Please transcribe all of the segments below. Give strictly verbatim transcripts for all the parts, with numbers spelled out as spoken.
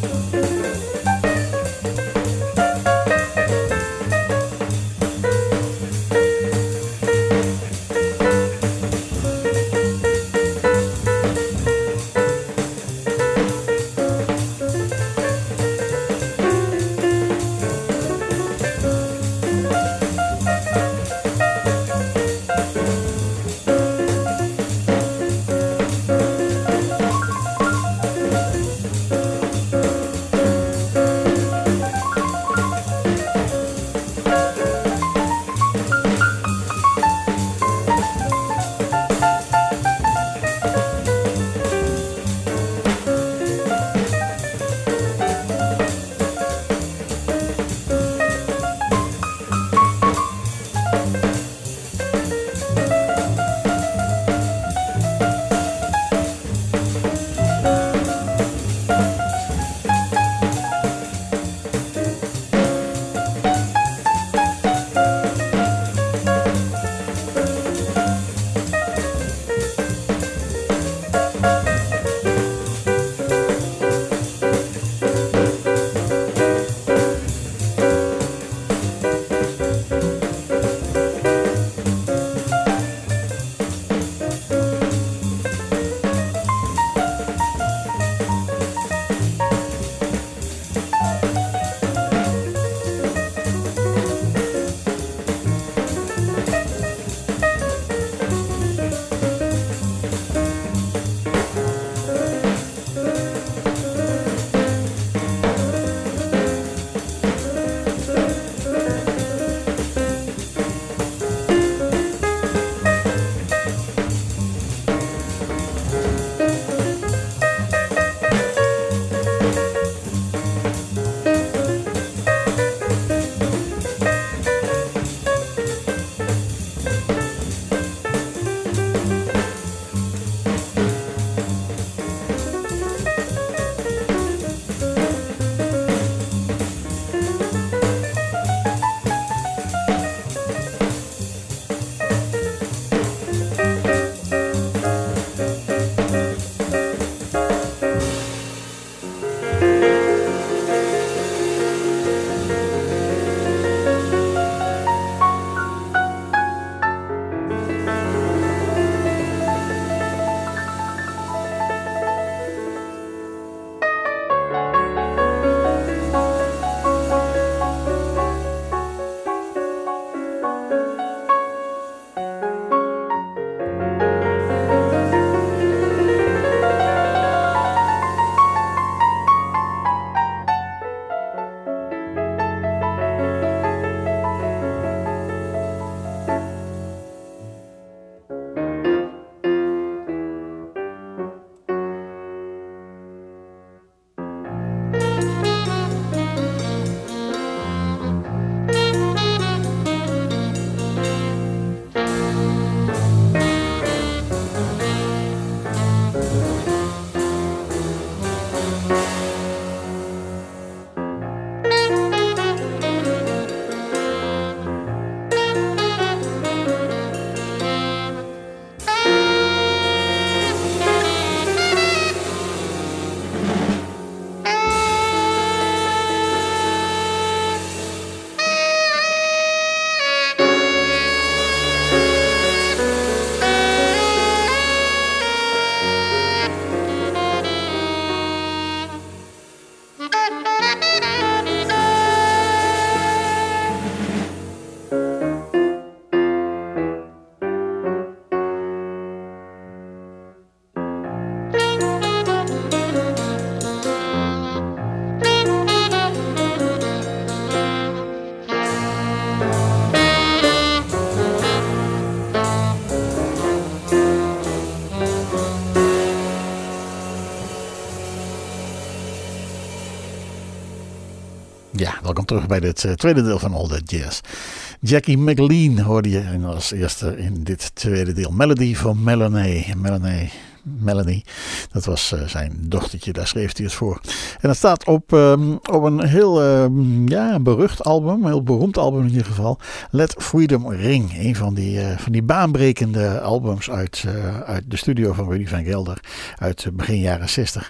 Ja, welkom terug bij dit uh, tweede deel van All That Jazz. Jackie McLean hoorde je en als eerste in dit tweede deel. Melody van Melanie. Melanie. Melanie, dat was uh, zijn dochtertje, daar schreef hij het voor. En dat staat op, um, op een heel um, ja, berucht album, een heel beroemd album in ieder geval. Let Freedom Ring, een van die, uh, van die baanbrekende albums uit, uh, uit de studio van Rudy van Gelder uit begin jaren zestig.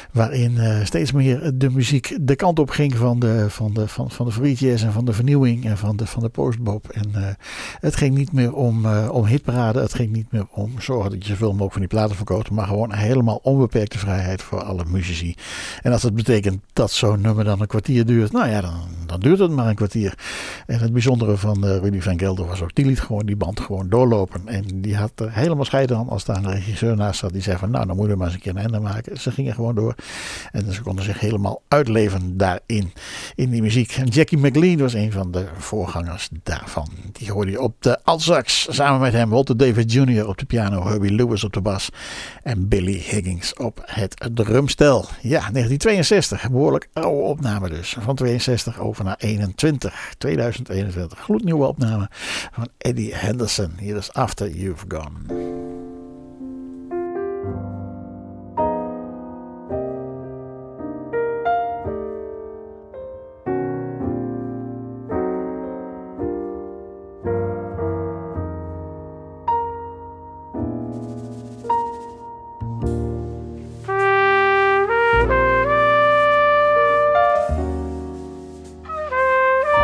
Waarin uh, steeds meer de muziek de kant op ging van de, van de, van, van de free jazz en van de vernieuwing en van de, van de postbop. En uh, het ging niet meer om, uh, om hitparade. Het ging niet meer om zorgen dat je zoveel mogelijk van die platen verkoopt. Maar gewoon helemaal onbeperkte vrijheid voor alle muzici. En als dat betekent dat zo'n nummer dan een kwartier duurt. Nou ja, dan, dan duurt het maar een kwartier. En het bijzondere van uh, Rudy van Gelder was ook, die liet gewoon die band gewoon doorlopen. En die had er helemaal scheid aan als daar een regisseur naast zat die zei van nou, dan moeten we maar eens een keer een einde maken. Ze gingen gewoon door. En ze konden zich helemaal uitleven daarin, in die muziek. En Jackie McLean was een van de voorgangers daarvan. Die hoorde je op de altsax. Samen met hem Walter David junior op de piano, Herbie Lewis op de bas en Billy Higgins op het drumstel. Ja, negentien tweeënzestig. Behoorlijk oude opname dus. Van tweeënzestig over naar eenentwintig. tweeduizend eenentwintig. Gloednieuwe opname van Eddie Henderson. Hier is After You've Gone.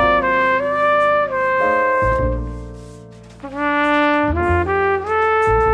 Thank you.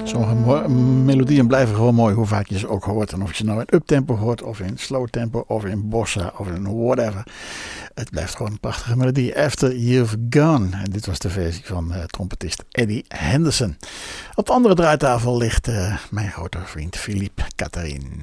Sommige mo- melodieën blijven gewoon mooi, hoe vaak je ze ook hoort. En of je ze nou in uptempo hoort, of in slow tempo, of in bossa, of in whatever. Het blijft gewoon een prachtige melodie. After You've Gone. En dit was de versie van uh, trompetist Eddie Henderson. Op de andere draaitafel ligt uh, mijn grote vriend Philippe Catherine.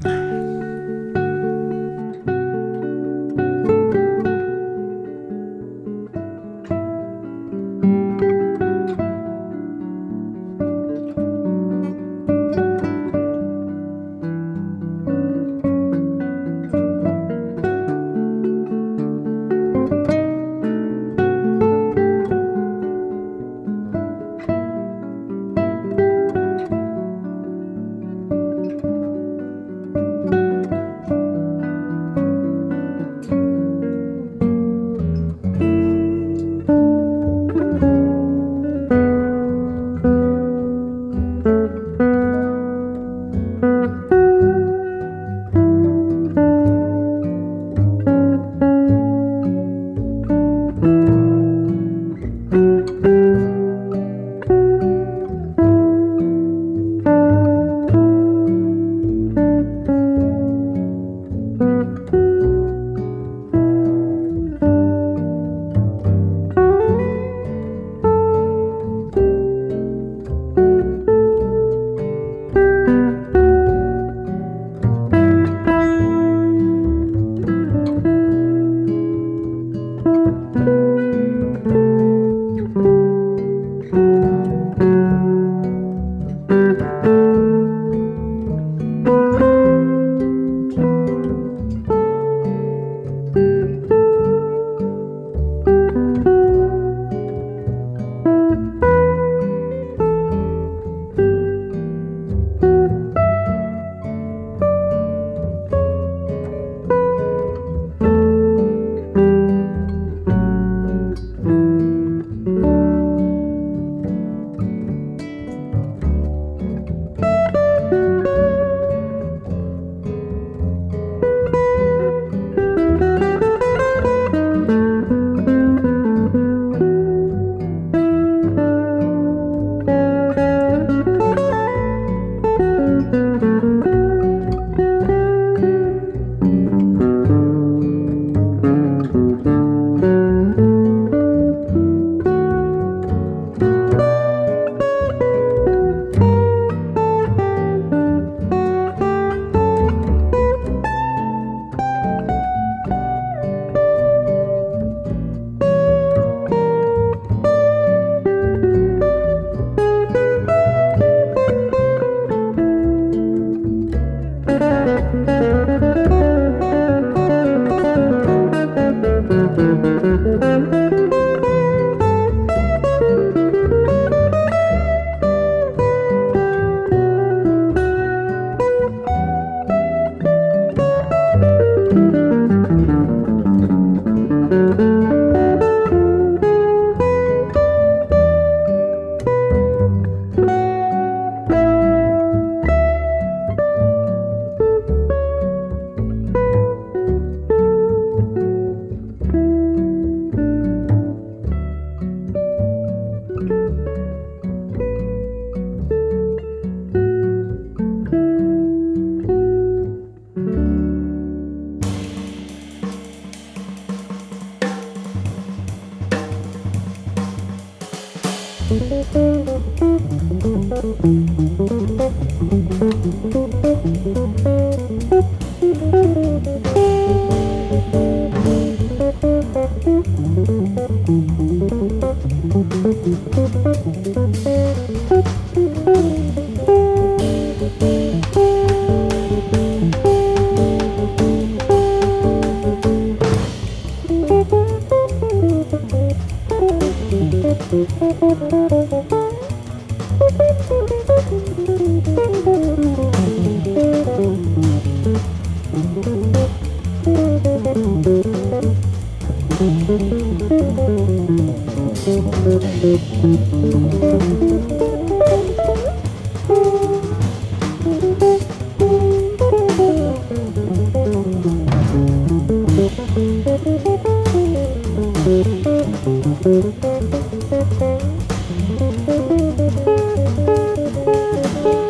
Thank you.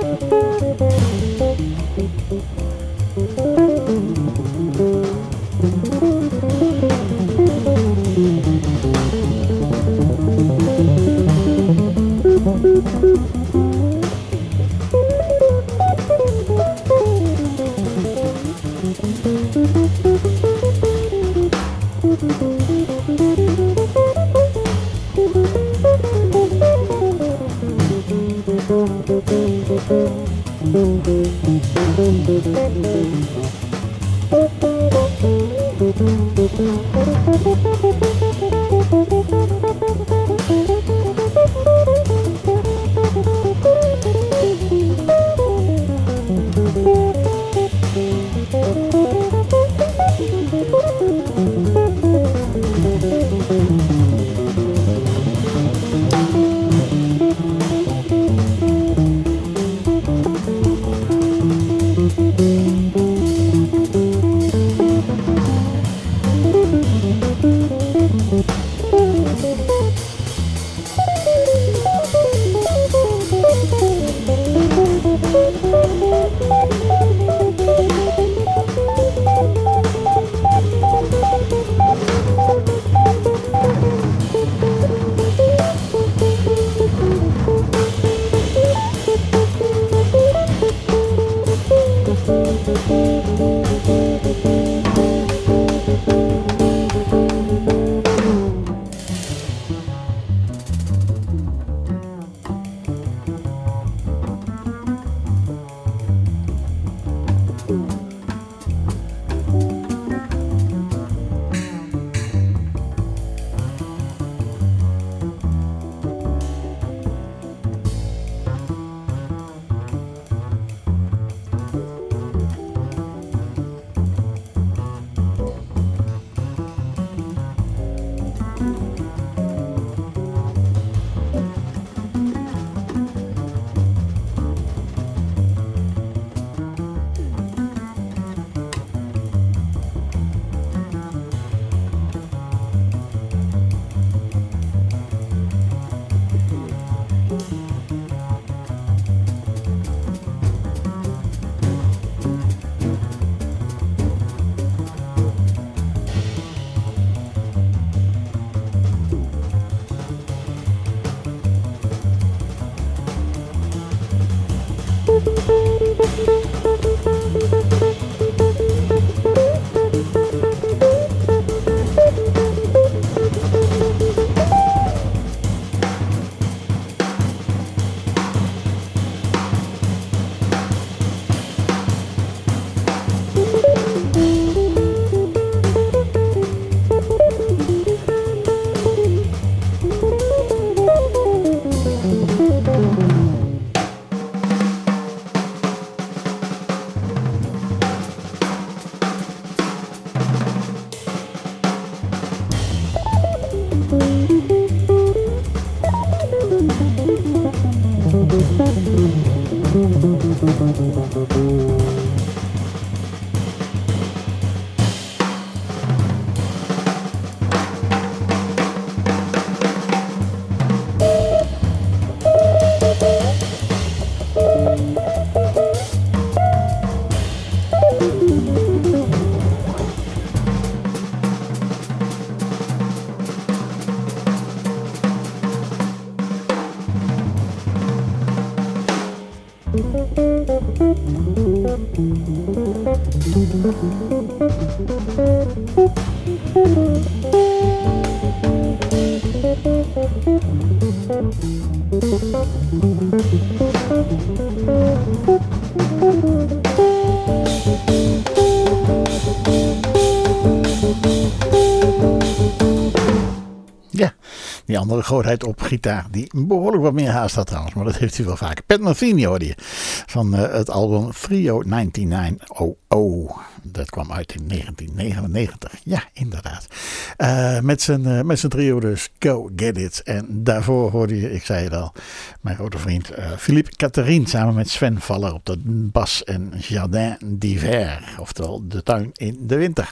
Die andere grootheid op gitaar, die behoorlijk wat meer haast had trouwens, maar dat heeft hij wel vaker. Pat Metheny hoorde je, van uh, het album Trio negentienhonderdnegenennegentig. Dat kwam uit in negentien negenennegentig, ja inderdaad. Uh, met, zijn, uh, met zijn trio dus, Go Get It. En daarvoor hoorde je, ik zei het al, mijn grote vriend uh, Philippe Catherine samen met Sven Valler op de bas en Jardin d'Hiver, oftewel de tuin in de winter.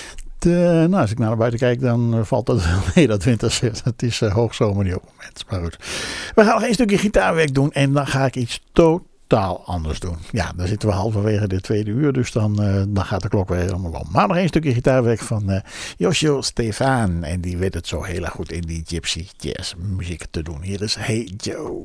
De, nou, als ik naar buiten kijk, dan uh, valt dat wel mee, dat winter. Het is uh, hoogzomer nu op het moment. Maar goed. We gaan nog een stukje gitaarwerk doen en dan ga ik iets totaal anders doen. Ja, dan zitten we halverwege de tweede uur, dus dan, uh, dan gaat de klok weer helemaal om. Maar nog een stukje gitaarwerk van uh, Yoshio Stefan. En die weet het zo heel erg goed in die gypsy jazz muziek te doen. Hier is Hey Joe.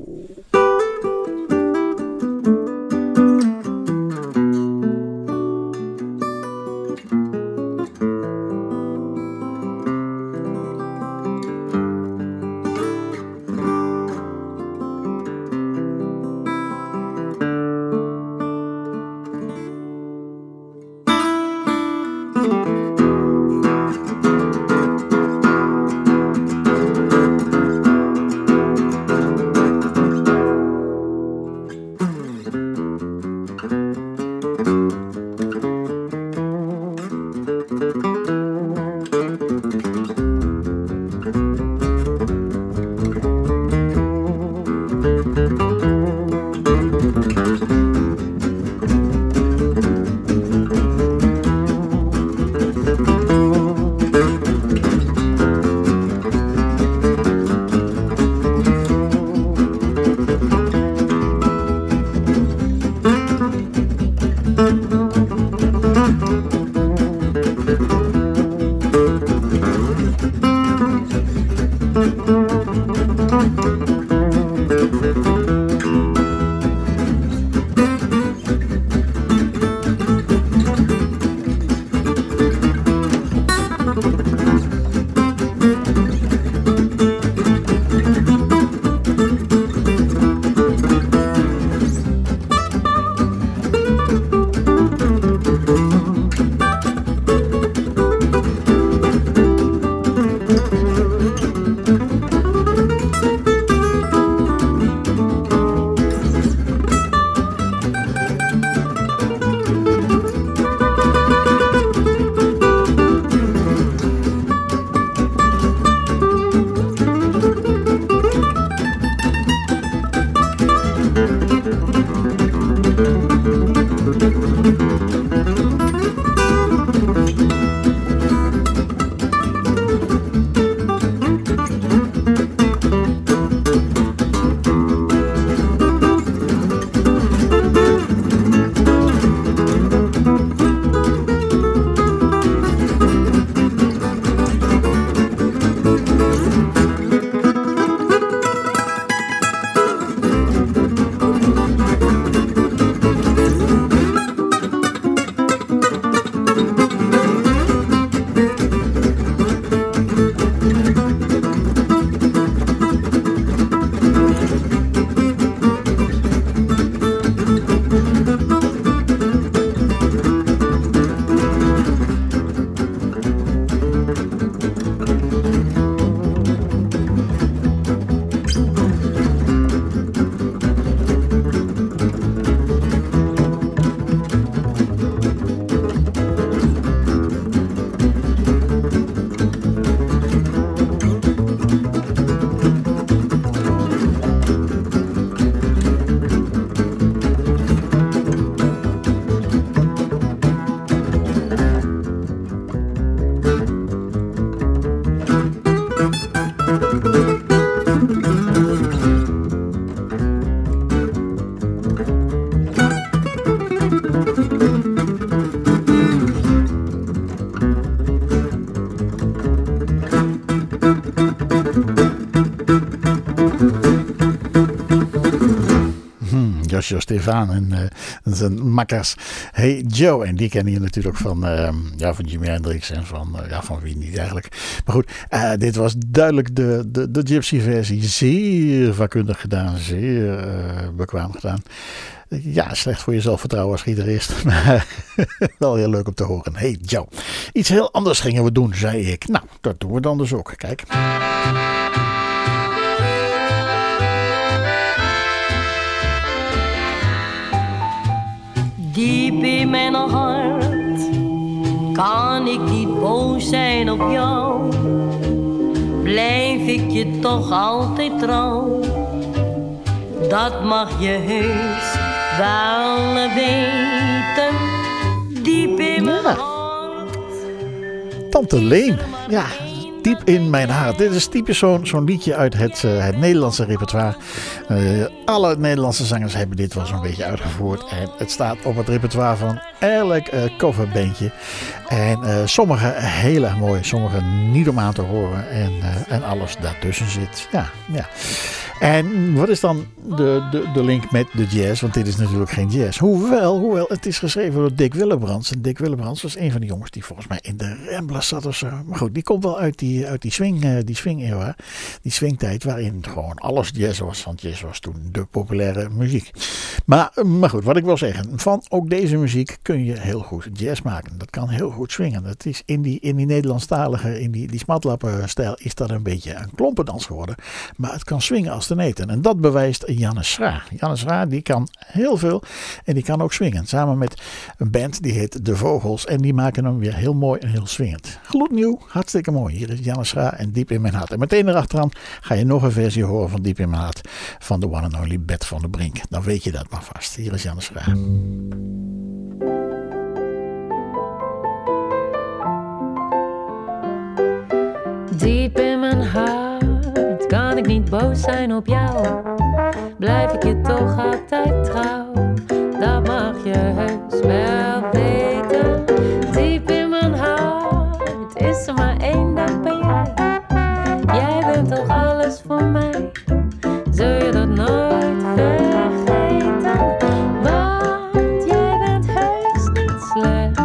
Josje Stefan en, uh, en zijn makkers. Hey Joe, en die kennen je natuurlijk van, uh, ja, van Jimi Hendrix en van, uh, ja, van wie niet eigenlijk. Maar goed, uh, dit was duidelijk de, de, de Gypsy versie. Zeer vakkundig gedaan, zeer uh, bekwaam gedaan. Ja, slecht voor je zelfvertrouwen als gitarist. Maar wel heel leuk om te horen. Hey Joe, iets heel anders gingen we doen, zei ik. Nou, dat doen we dan dus ook. Kijk. Diep in mijn hart kan ik niet boos zijn op jou. Blijf ik je toch altijd trouw. Dat mag je heus wel weten. Diep in mijn ja. hart. Tante Leen, ja. Diep in mijn hart. Dit is typisch zo'n zo'n liedje uit het, uh, het Nederlandse repertoire. Uh, alle Nederlandse zangers hebben dit wel zo'n beetje uitgevoerd. En het staat op het repertoire van elk uh, coverbandje. En uh, sommige heel erg mooi, sommige niet om aan te horen. En, uh, en alles daartussen zit. Ja, ja. En wat is dan de, de, de link met de jazz? Want dit is natuurlijk geen jazz. Hoewel, hoewel het is geschreven door Dick Willebrands. En Dick Willebrands was een van die jongens die volgens mij in de Ramblers zat of zo. Maar goed, die komt wel uit die, uit die swing, uh, die swing-era. Die swingtijd waarin gewoon alles jazz was. Want jazz was toen de populaire muziek. Maar, maar goed, wat ik wil zeggen. Van ook deze muziek kun je heel goed jazz maken. Dat kan heel goed swingen. Dat is in die, in die Nederlandstalige, in die, die smatlappen-stijl is dat een beetje een klompendans geworden. Maar het kan swingen als de eten. En dat bewijst Janne Schra. Janne Schra die kan heel veel en die kan ook swingen. Samen met een band die heet De Vogels en die maken hem weer heel mooi en heel swingend. Gloednieuw, hartstikke mooi. Hier is Janne Schra en Diep in mijn hart. En meteen erachteraan ga je nog een versie horen van Diep in mijn hart van de one and only Bert van der Brink. Dan weet je dat maar vast. Hier is Janne Schra. Diep in mijn hart kan ik niet boos zijn op jou. Blijf ik je toch altijd trouw. Dat mag je heus wel weten. Diep in mijn hart is er maar één, dat ben jij. Jij bent toch alles voor mij. Zul je dat nooit vergeten? Want jij bent heus niet slecht.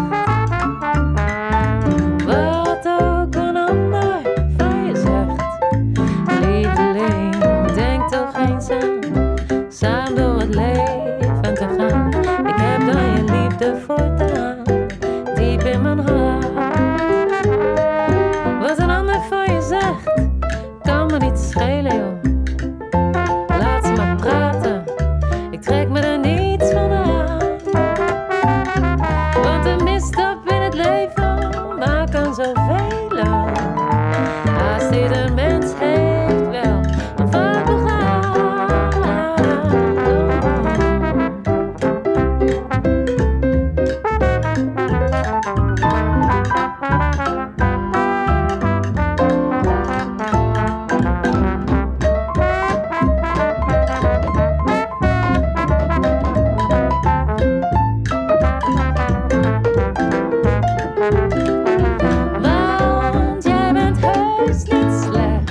Wat ook een ander van je zegt. Lieveling, denk toch eens aan. Samen door het leven te gaan. Ik heb dan je liefde voortaan. Diep in mijn hart. Wat een ander van je zegt. Kan me niet schelen, joh. Laat ze maar praten. Ik trek me er niets van aan. Want een misstap in het leven, daar kan zoveel aan. Haast ieder mens heeft wel een fout begaan. Want jij bent heus niet slecht.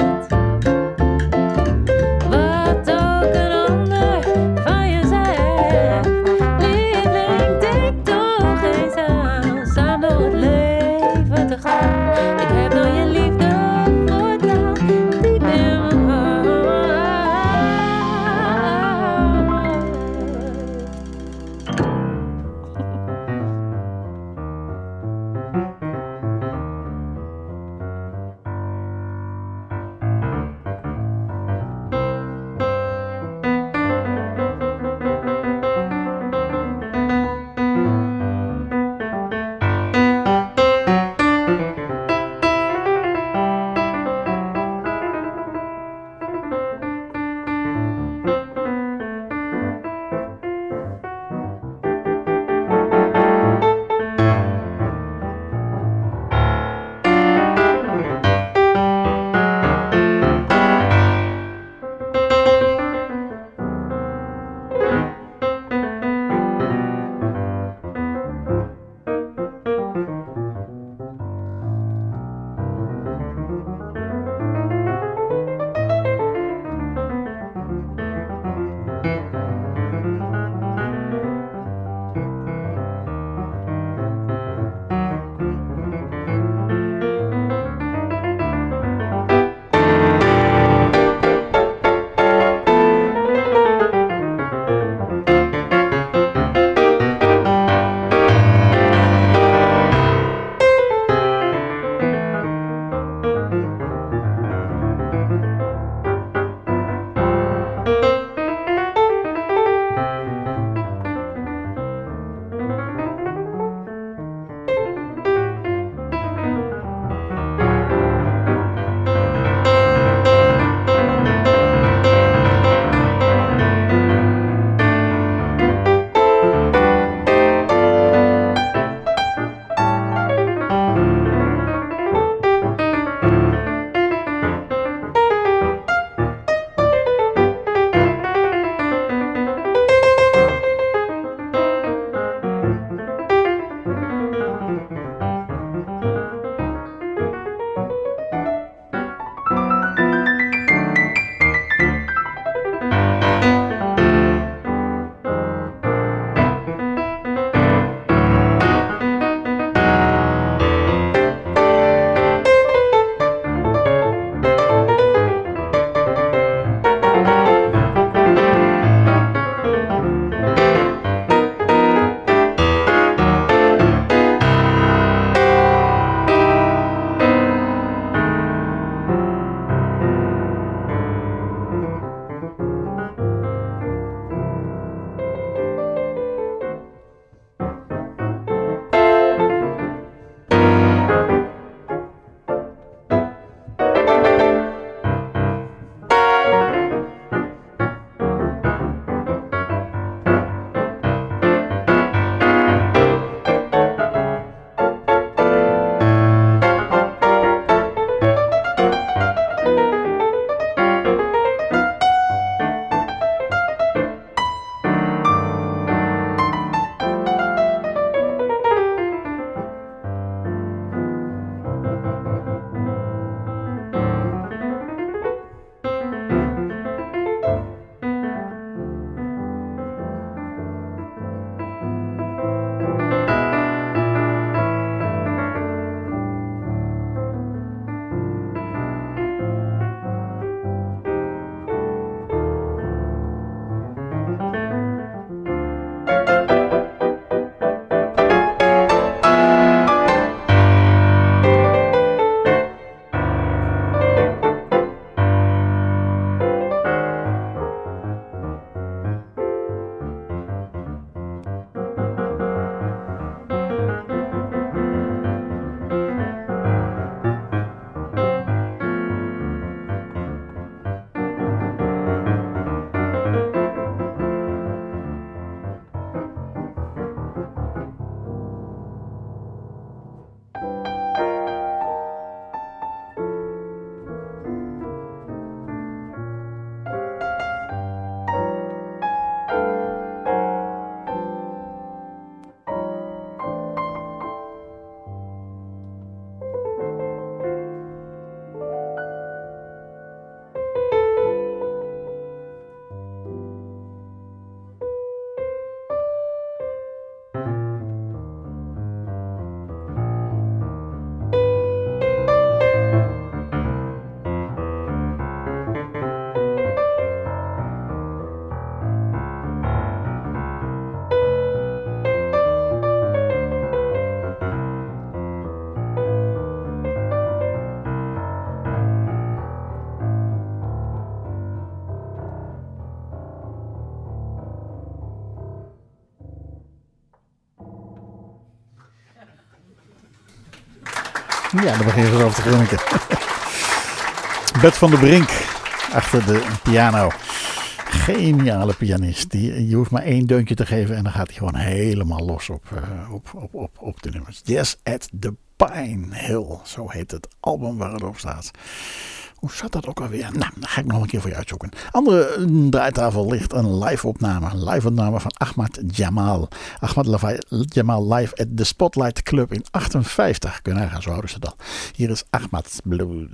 Ja, daar begin je zo over te grinniken. Bert van der Brink achter de piano. Geniale pianist. Die, je hoeft maar één deuntje te geven en dan gaat hij gewoon helemaal los op, uh, op, op, op, op de nummers. Jazz at the Pine Hill, zo heet het album waar het op staat. Hoe zat dat ook alweer? Nou, dat ga ik nog een keer voor je uitzoeken. Andere draaitafel ligt een live opname. Een live opname van Ahmad Jamal. Ahmad Jamal live at the Spotlight Club in achtenvijftig. Kun je nagaan, zo houden ze dat. Hier is Ahmad Blues.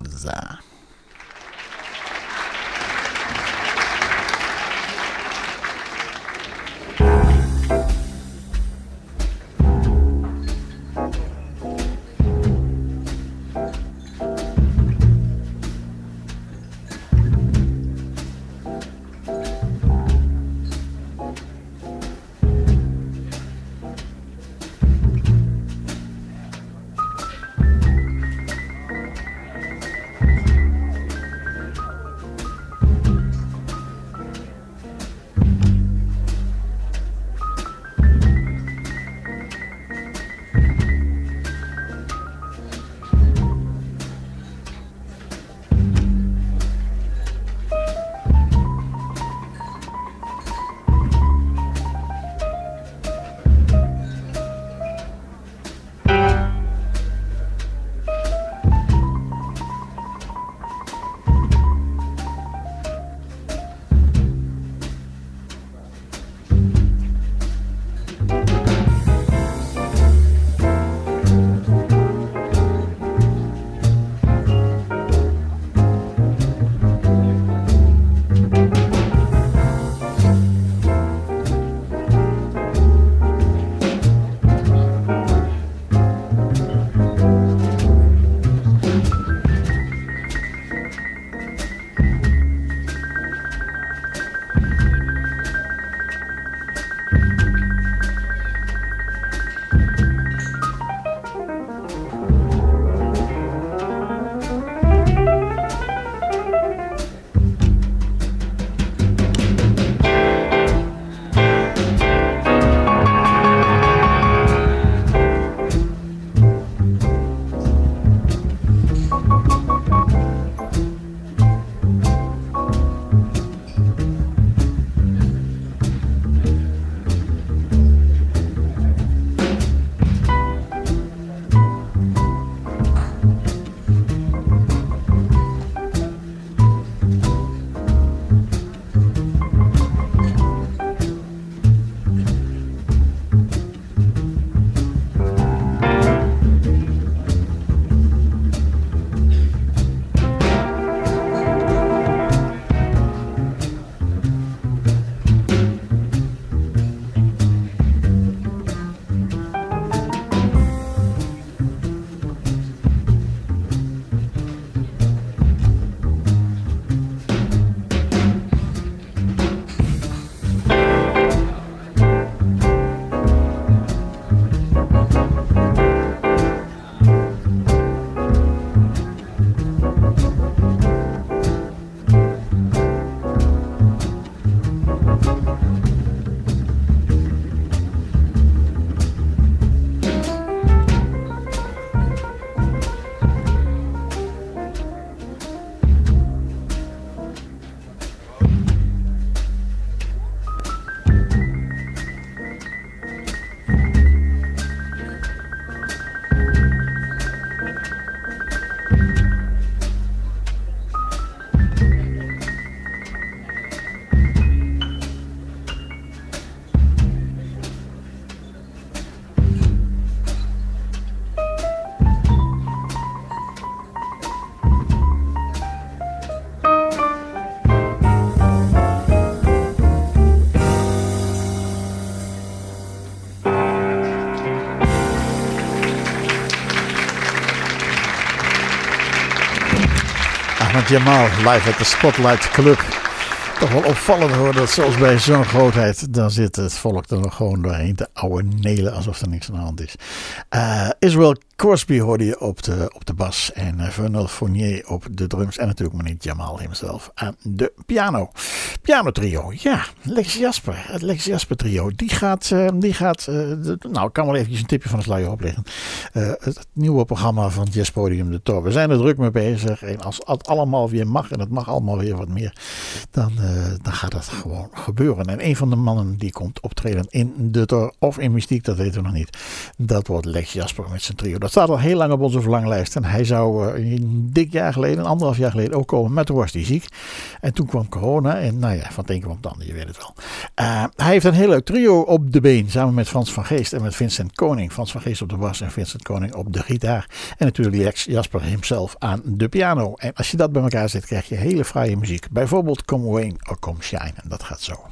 Ahmad Jamal live at the Spotlight Club. Toch wel opvallend hoor, dat zelfs bij zo'n grootheid, dan zit het volk er nog gewoon doorheen te ouwe nelen alsof er niks aan de hand is. Uh, Israel Crosby hoorde je op de, op de bas en uh, Vernal Fournier op de drums en natuurlijk meneer Jamal hemzelf aan de piano. Piano trio, ja, Lex Jasper, het Lex Jasper trio, die gaat, uh, die gaat uh, de, nou ik kan wel eventjes een tipje van de sluier opleggen. Uh, het nieuwe programma van Jazz Podium de Tor. We zijn er druk mee bezig en als het allemaal weer mag en het mag allemaal weer wat meer, dan, uh, dan gaat het gewoon gebeuren. En een van de mannen die komt optreden in de Tor of in Mystiek, dat weten we nog niet. Dat wordt Lex Jasper met zijn trio. Dat staat al heel lang op onze verlanglijst. En hij zou uh, een dik jaar geleden, een anderhalf jaar geleden ook komen. Maar toen was hij ziek. En toen kwam corona. En nou ja, van het een kwam het ander, je weet het wel. Uh, hij heeft een heel leuk trio op de been. Samen met Frans van Geest en met Vincent Koning. Frans van Geest op de bas en Vincent Koning op de gitaar. En natuurlijk Lex Jasper hemzelf aan de piano. En als je dat bij elkaar zet, krijg je hele fraaie muziek. Bijvoorbeeld Come Rain or Come Shine. En dat gaat zo.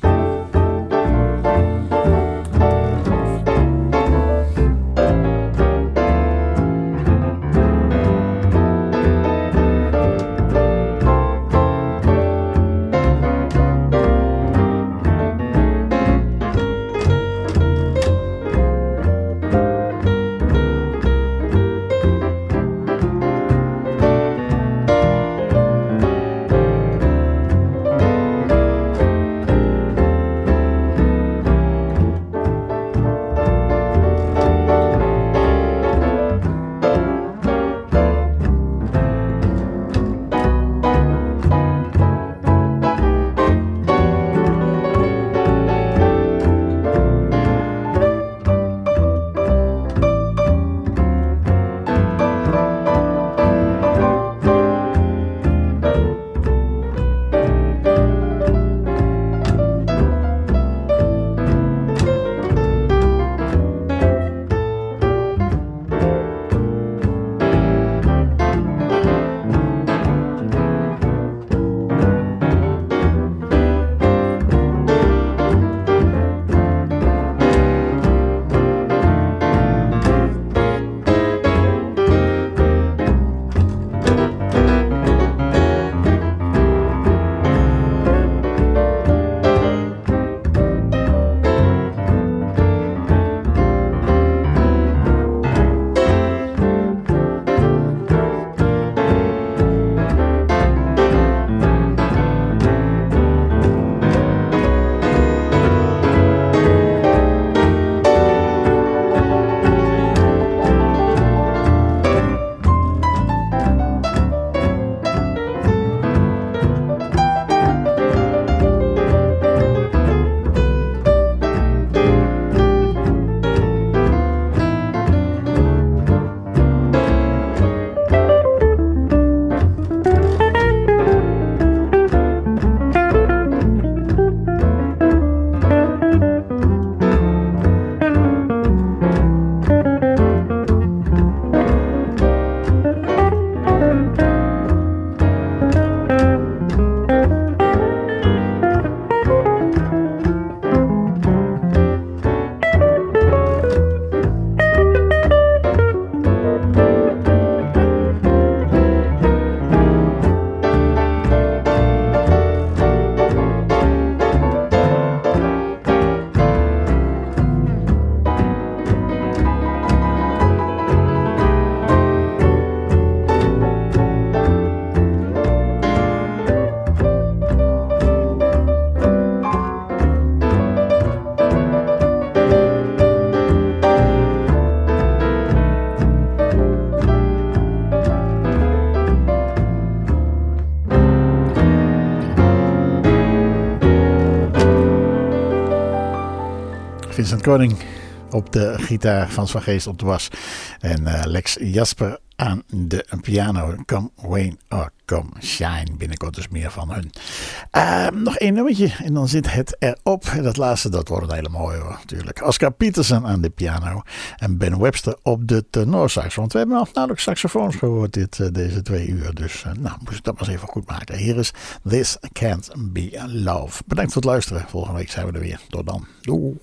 Vincent Koning op de gitaar, Frans van Geest op de bas en uh, Lex Jasper aan de piano. Come Rain or Come Shine. Binnenkort dus meer van hun. Uh, nog één nummertje en dan zit het erop. En dat laatste, dat wordt een hele mooie hoor, natuurlijk. Oscar Peterson aan de piano en Ben Webster op de tenorsax. Want we hebben nog nauwelijks saxofoons gehoord dit, uh, deze twee uur. Dus uh, nou, moest ik dat maar eens even goed maken. Hier is This Can't Be Love. Bedankt voor het luisteren. Volgende week zijn we er weer. Tot dan. Doei.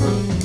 Thank